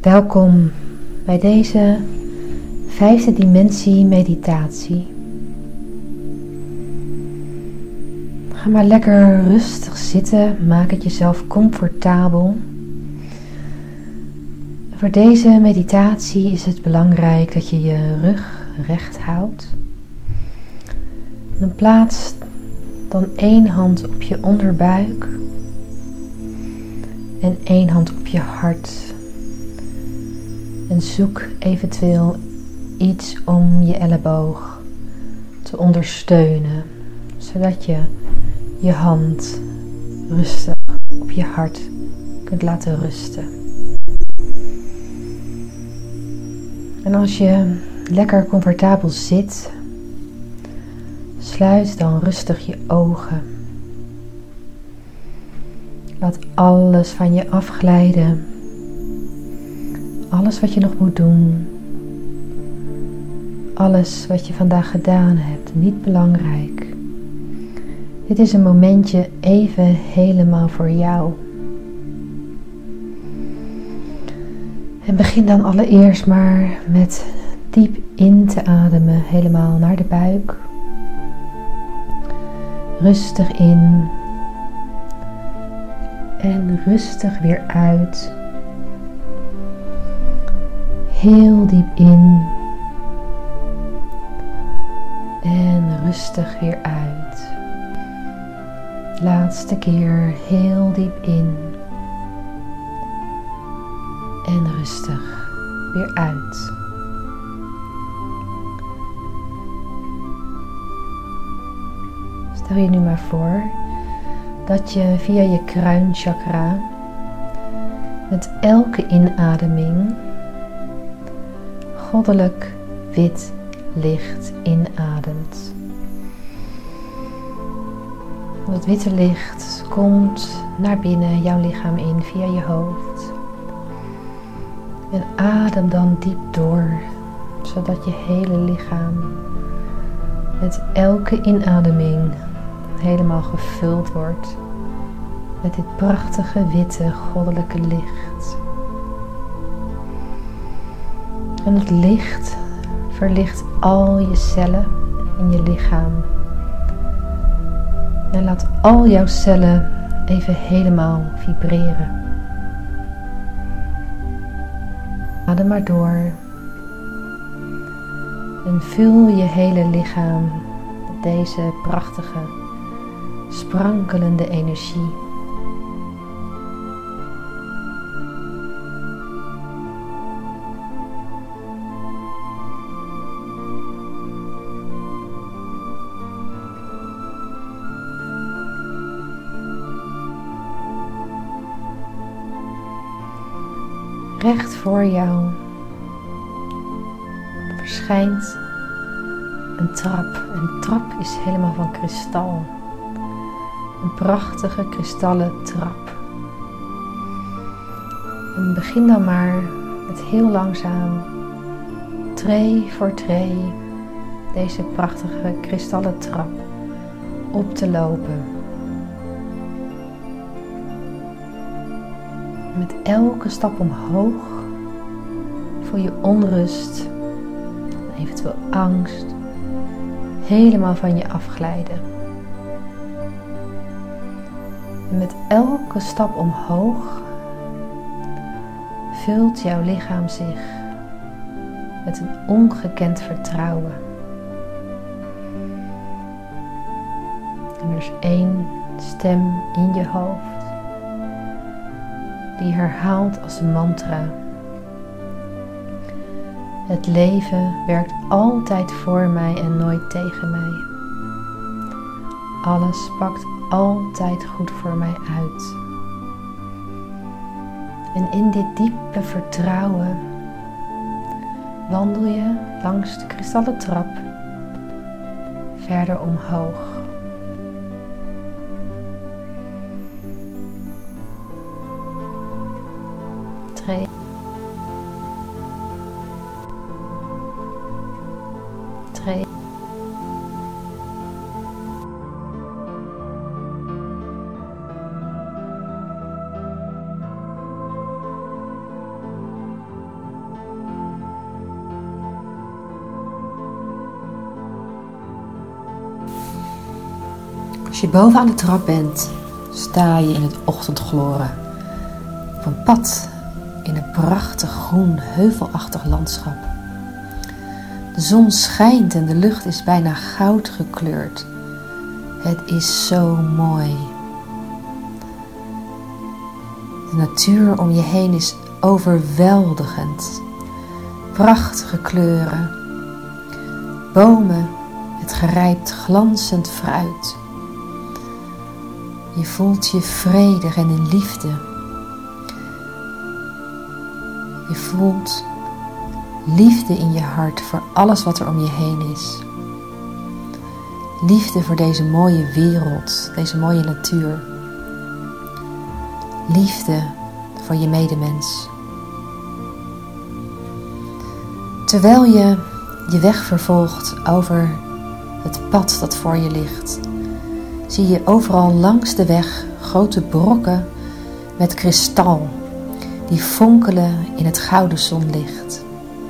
Welkom bij deze 5e dimensie meditatie. Ga maar lekker rustig zitten, maak het jezelf comfortabel. Voor deze meditatie is het belangrijk dat je je rug recht houdt. Dan plaats dan 1 hand op je onderbuik en 1 hand op je hart. En zoek eventueel iets om je elleboog te ondersteunen, zodat je je hand rustig op je hart kunt laten rusten. En als je lekker comfortabel zit, sluit dan rustig je ogen. Laat alles van je afglijden. Alles wat je nog moet doen. Alles wat je vandaag gedaan hebt, niet belangrijk. Dit is een momentje even helemaal voor jou. En begin dan allereerst maar met diep in te ademen, helemaal naar de buik. Rustig in. En rustig weer uit. Heel diep in. En rustig weer uit. Laatste keer heel diep in. En rustig weer uit. Stel je nu maar voor dat je via je kruinchakra met elke inademing goddelijk wit licht inademt. Dat witte licht komt naar binnen jouw lichaam in via je hoofd. En adem dan diep door, zodat je hele lichaam met elke inademing helemaal gevuld wordt met dit prachtige witte goddelijke licht. En het licht verlicht al je cellen in je lichaam. En laat al jouw cellen even helemaal vibreren. Adem maar door. En vul je hele lichaam met deze prachtige, sprankelende energie. Recht voor jou verschijnt een trap. Een trap is helemaal van kristal. Een prachtige kristallen trap. En begin dan maar met heel langzaam, tree voor tree, deze prachtige kristallen trap op te lopen. Met elke stap omhoog voel je onrust, eventueel angst, helemaal van je afglijden. En met elke stap omhoog vult jouw lichaam zich met een ongekend vertrouwen. En er is 1 stem in je hoofd die herhaalt als een mantra: het leven werkt altijd voor mij en nooit tegen mij. Alles pakt altijd goed voor mij uit. En in dit diepe vertrouwen wandel je langs de kristallen trap verder omhoog. Tree. Tree. Als je boven aan de trap bent, sta je in het ochtendgloren op een pad in een prachtig groen heuvelachtig landschap. De zon schijnt en de lucht is bijna goud gekleurd. Het is zo mooi. De natuur om je heen is overweldigend. Prachtige kleuren. Bomen met gerijpt glanzend fruit. Je voelt je vredig en in liefde. Je voelt liefde in je hart voor alles wat er om je heen is. Liefde voor deze mooie wereld, deze mooie natuur. Liefde voor je medemens. Terwijl je je weg vervolgt over het pad dat voor je ligt, zie je overal langs de weg grote brokken met kristal die fonkelen in het gouden zonlicht.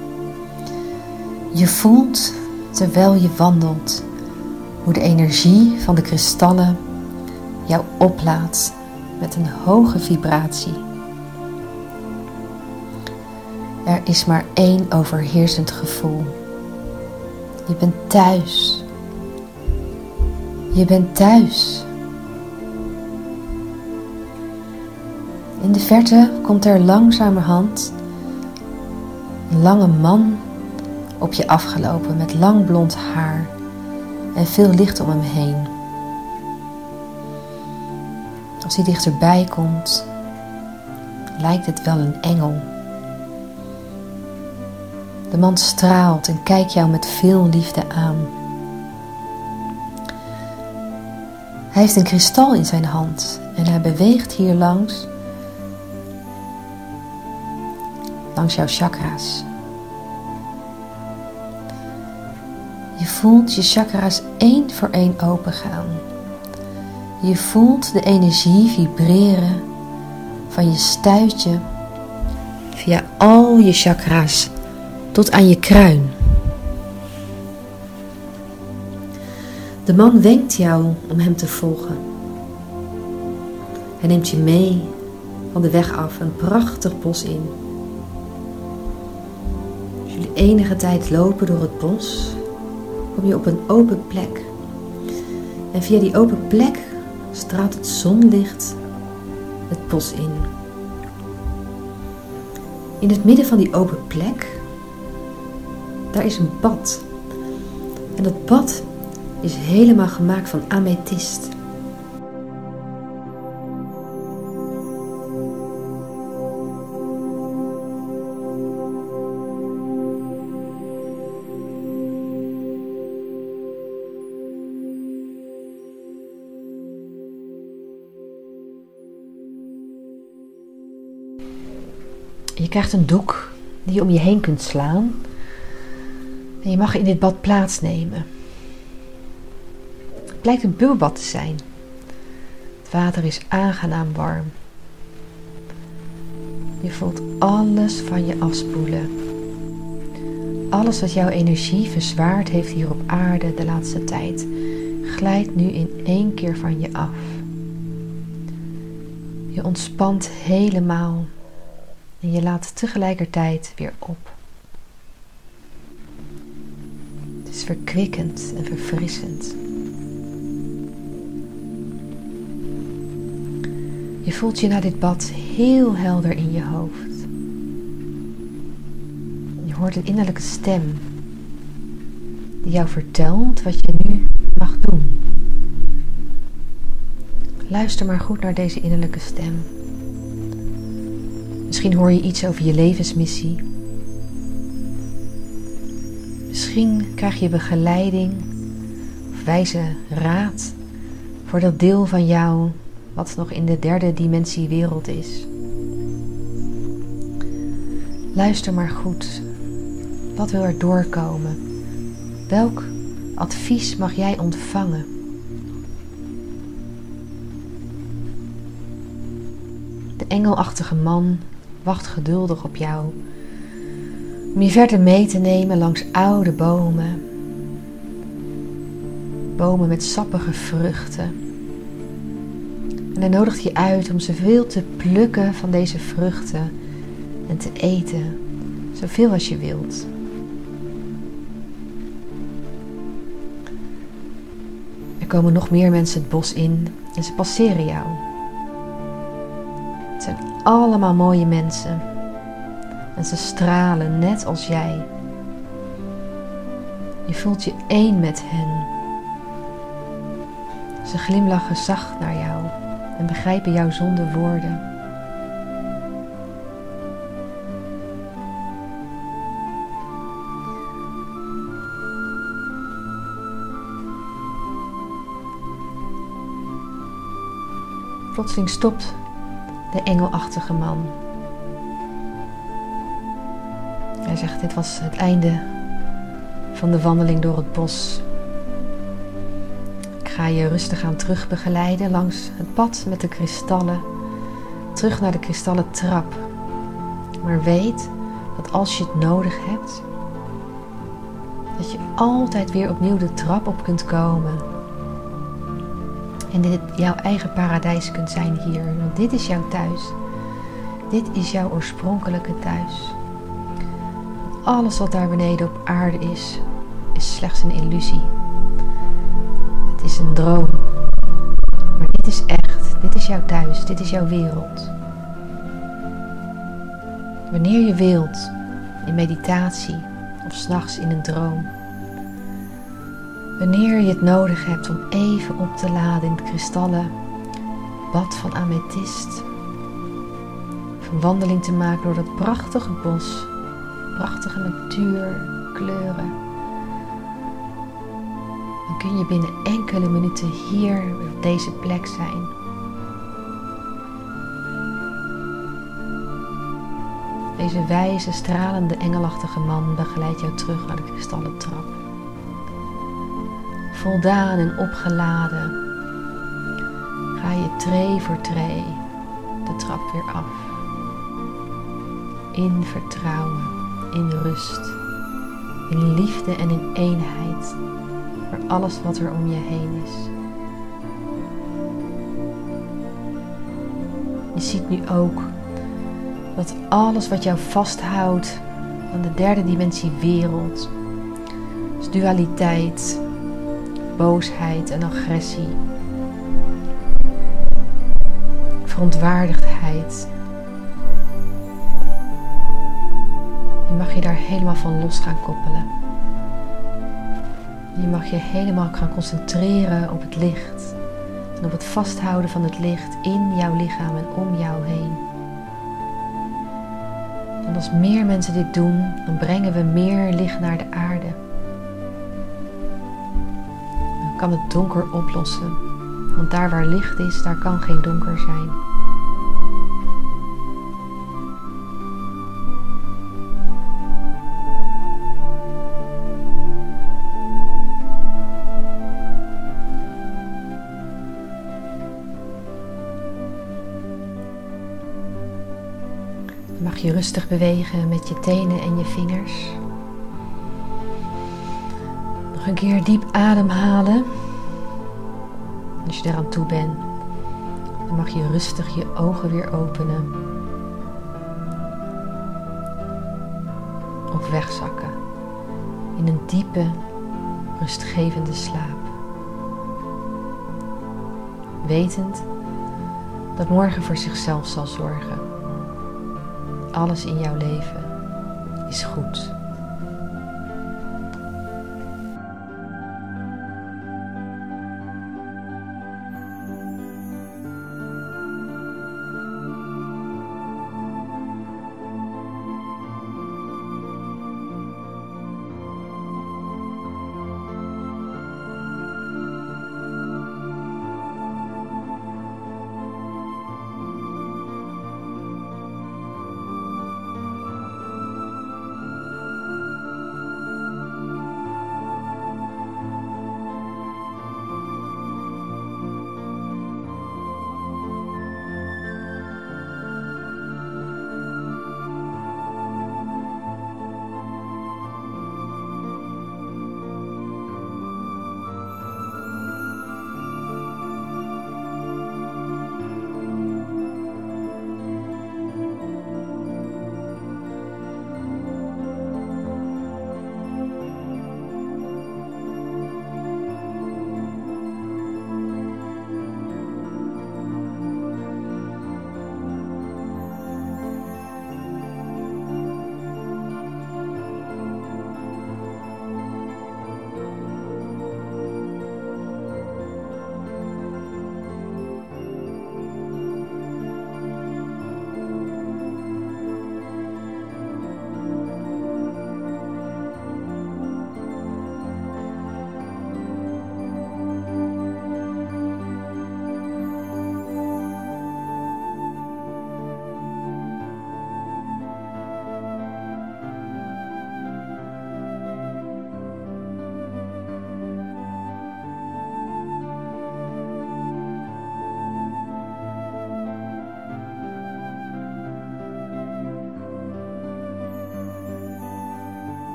Je voelt, terwijl je wandelt, hoe de energie van de kristallen jou oplaadt met een hoge vibratie. Er is maar één overheersend gevoel. Je bent thuis. Je bent thuis. In de verte komt er langzamerhand een lange man op je afgelopen met lang blond haar en veel licht om hem heen. Als hij dichterbij komt, lijkt het wel een engel. De man straalt en kijkt jou met veel liefde aan. Hij heeft een kristal in zijn hand en hij beweegt hier langs jouw chakra's. Je voelt je chakra's één voor één opengaan. Je voelt de energie vibreren van je stuitje via al je chakra's tot aan je kruin. De man wenkt jou om hem te volgen. Hij neemt je mee van de weg af een prachtig bos in. Als jullie enige tijd lopen door het bos, kom je op een open plek. En via die open plek straalt het zonlicht het bos in. In het midden van die open plek, daar is een bad. En dat bad is helemaal gemaakt van amethyst. Je krijgt een doek die je om je heen kunt slaan. En je mag in dit bad plaatsnemen. Het lijkt een bubbelbad te zijn. Het water is aangenaam warm. Je voelt alles van je afspoelen. Alles wat jouw energie verzwaard heeft hier op aarde de laatste tijd, glijdt nu in één keer van je af. Je ontspant helemaal. En je laat tegelijkertijd weer op. Het is verkwikkend en verfrissend. Je voelt je na dit bad heel helder in je hoofd. Je hoort een innerlijke stem die jou vertelt wat je nu mag doen. Luister maar goed naar deze innerlijke stem. Misschien hoor je iets over je levensmissie. Misschien krijg je begeleiding of wijze raad voor dat deel van jou wat nog in de derde dimensie wereld is. Luister maar goed. Wat wil er doorkomen? Welk advies mag jij ontvangen? De engelachtige man wacht geduldig op jou om je verder mee te nemen langs oude bomen. Bomen met sappige vruchten. En hij nodigt je uit om zoveel te plukken van deze vruchten en te eten, zoveel als je wilt. Er komen nog meer mensen het bos in en ze passeren jou. Het zijn allemaal mooie mensen en ze stralen net als jij. Je voelt je één met hen. Ze glimlachen zacht naar jou en begrijpen jou zonder woorden. Plotseling stopt de engelachtige man. Hij zegt: dit was het einde van de wandeling door het bos. Ik ga je rustig aan terug begeleiden langs het pad met de kristallen, terug naar de kristallen trap. Maar weet dat als je het nodig hebt, dat je altijd weer opnieuw de trap op kunt komen. En dit jouw eigen paradijs kunt zijn hier. Want dit is jouw thuis. Dit is jouw oorspronkelijke thuis. Want alles wat daar beneden op aarde is slechts een illusie. Het is een droom. Maar dit is echt. Dit is jouw thuis. Dit is jouw wereld. Wanneer je wilt, in meditatie of 's nachts in een droom. Wanneer je het nodig hebt om even op te laden in het kristallen bad van amethyst. Of een wandeling te maken door dat prachtige bos. Prachtige natuur, kleuren. Dan kun je binnen enkele minuten hier op deze plek zijn. Deze wijze, stralende, engelachtige man begeleidt jou terug naar de kristallen trap. Voldaan en opgeladen ga je tree voor tree de trap weer af. In vertrouwen, in rust, in liefde en in eenheid voor alles wat er om je heen is. Je ziet nu ook dat alles wat jou vasthoudt aan de derde dimensie wereld, dus dualiteit, boosheid en agressie, verontwaardigdheid. Je mag je daar helemaal van los gaan koppelen. Je mag je helemaal gaan concentreren op het licht en op het vasthouden van het licht in jouw lichaam en om jou heen. En als meer mensen dit doen, dan brengen we meer licht naar de aarde. Kan het donker oplossen. Want daar waar licht is, daar kan geen donker zijn. Dan mag je rustig bewegen met je tenen en je vingers. Nog een keer diep ademhalen. Als je eraan toe bent, dan mag je rustig je ogen weer openen. Of wegzakken in een diepe, rustgevende slaap. Wetend dat morgen voor zichzelf zal zorgen. Alles in jouw leven is goed.